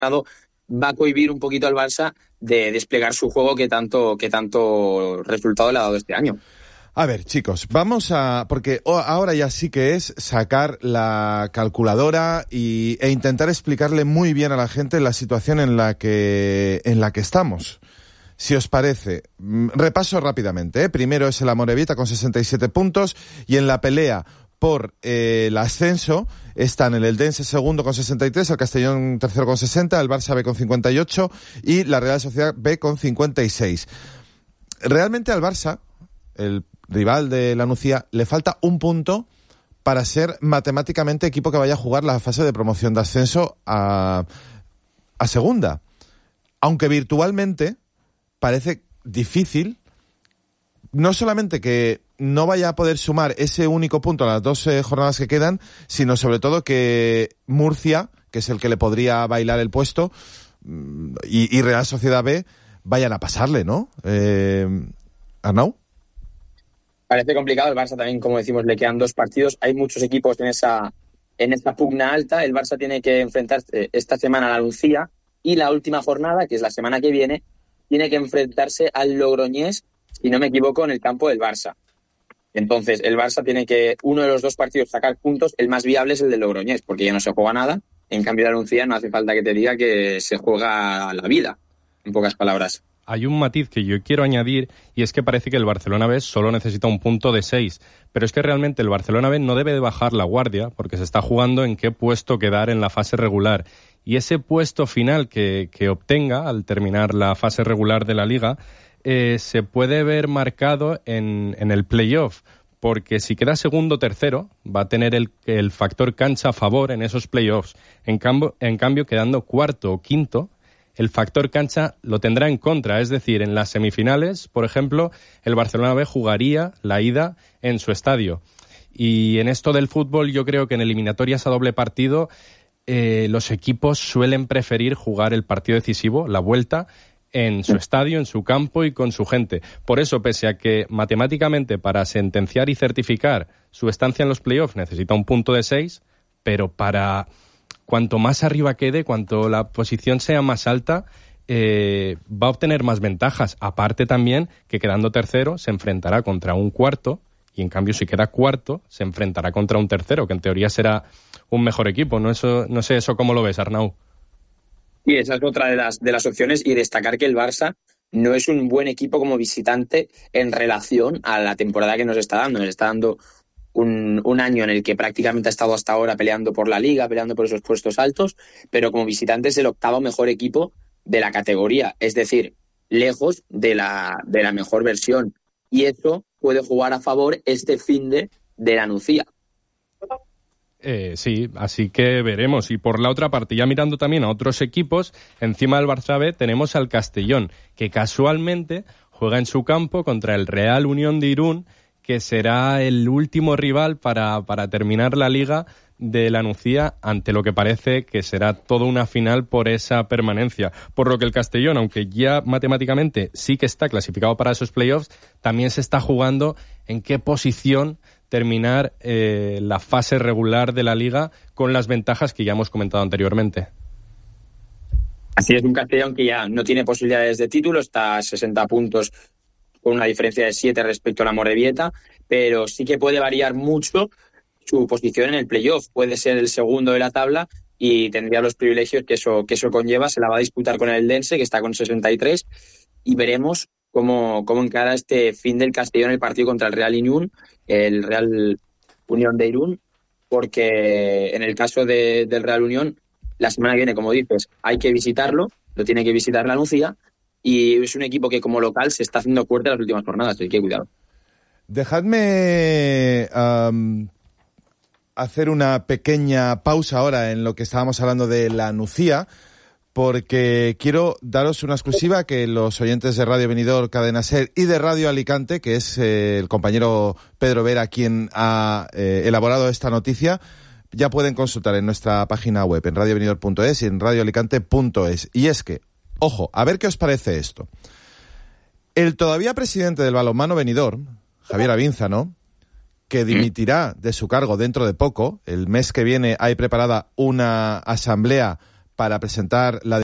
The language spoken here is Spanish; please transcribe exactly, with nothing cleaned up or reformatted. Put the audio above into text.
va a cohibir un poquito al Barça de desplegar su juego que tanto, que tanto resultado le ha dado este año. A ver, chicos, vamos a... porque ahora ya sí que es sacar la calculadora y, e intentar explicarle muy bien a la gente la situación en la que, en la que estamos. Si os parece, repaso rápidamente, ¿eh? Primero es el Amorebieta con sesenta y siete puntos y en la pelea por eh, el ascenso están el Eldense segundo con sesenta y tres, el Castellón tercero con sesenta, el Barça B con cincuenta y ocho y la Real Sociedad B con cincuenta y seis. Realmente al Barça, el rival de la Nucía, le falta un punto para ser matemáticamente equipo que vaya a jugar la fase de promoción de ascenso a, a segunda. Aunque virtualmente parece difícil, no solamente que no vaya a poder sumar ese único punto a las dos eh, jornadas que quedan, sino sobre todo que Murcia, que es el que le podría bailar el puesto, y, y Real Sociedad B vayan a pasarle, ¿no? Eh, Arnau. Parece complicado. El Barça también, como decimos, le quedan dos partidos. Hay muchos equipos en esa en esta pugna alta. El Barça tiene que enfrentarse esta semana a la Nucía y la última jornada, que es la semana que viene, tiene que enfrentarse al Logroñés, si no me equivoco, en el campo del Barça. Entonces, el Barça tiene que, uno de los dos partidos, sacar puntos. El más viable es el del Logroñés, porque ya no se juega nada. En cambio, la Nucía no hace falta que te diga que se juega la vida, en pocas palabras. Hay un matiz que yo quiero añadir y es que parece que el Barcelona B solo necesita un punto de seis, pero es que realmente el Barcelona B no debe de bajar la guardia porque se está jugando en qué puesto quedar en la fase regular y ese puesto final que, que obtenga al terminar la fase regular de la Liga eh, se puede ver marcado en, en el playoff, porque si queda segundo o tercero va a tener el, el factor cancha a favor en esos playoffs. En cambio, en cambio, quedando cuarto o quinto, el factor cancha lo tendrá en contra, es decir, en las semifinales, por ejemplo, el Barcelona B jugaría la ida en su estadio. Y en esto del fútbol yo creo que en eliminatorias a doble partido eh, los equipos suelen preferir jugar el partido decisivo, la vuelta, en su estadio, en su campo y con su gente. Por eso, pese a que matemáticamente para sentenciar y certificar su estancia en los playoffs necesita un punto de seis, pero para... cuanto más arriba quede, cuanto la posición sea más alta, eh, va a obtener más ventajas. Aparte también que quedando tercero se enfrentará contra un cuarto y en cambio si queda cuarto se enfrentará contra un tercero, que en teoría será un mejor equipo. No, eso, no sé eso cómo lo ves, Arnau. Y esa es otra de las, de las opciones, y destacar que el Barça no es un buen equipo como visitante en relación a la temporada que nos está dando. Nos está dando Un, un año en el que prácticamente ha estado hasta ahora peleando por la Liga, peleando por esos puestos altos, pero como visitante es el octavo mejor equipo de la categoría, es decir, lejos de la, de la mejor versión. Y eso puede jugar a favor este finde de la Nucía. Eh, sí, así que veremos. Y por la otra parte, ya mirando también a otros equipos, encima del Barça B tenemos al Castellón, que casualmente juega en su campo contra el Real Unión de Irún, que será el último rival para, para terminar la Liga de la Nucía, ante lo que parece que será toda una final por esa permanencia. Por lo que el Castellón, aunque ya matemáticamente sí que está clasificado para esos playoffs, también se está jugando en qué posición terminar eh, la fase regular de la Liga con las ventajas que ya hemos comentado anteriormente. Así es, un Castellón que ya no tiene posibilidades de título, está a sesenta puntos con una diferencia de siete respecto a la Amorebieta, pero sí que puede variar mucho su posición en el playoff. Puede ser el segundo de la tabla y tendría los privilegios que eso, que eso conlleva. Se la va a disputar con el Eldense, que está con sesenta y tres, y veremos cómo, cómo encara este fin del Castellón el partido contra el Real Unión, el Real Unión de Irún, porque en el caso de, del Real Unión, la semana que viene, como dices, hay que visitarlo, lo tiene que visitar la Nucía, y es un equipo que como local se está haciendo fuerte en las últimas jornadas, así que cuidado. Dejadme um, hacer una pequeña pausa ahora en lo que estábamos hablando de la Nucía, porque quiero daros una exclusiva que los oyentes de Radio Benidorm, Cadena Ser y de Radio Alicante, que es eh, el compañero Pedro Vera quien ha eh, elaborado esta noticia, ya pueden consultar en nuestra página web, en radio benidorm punto es y en radio alicante punto es. Y es que, ojo, a ver qué os parece esto. El todavía presidente del balonmano Benidorm, Javier Avínzano, que dimitirá de su cargo dentro de poco, el mes que viene hay preparada una asamblea para presentar la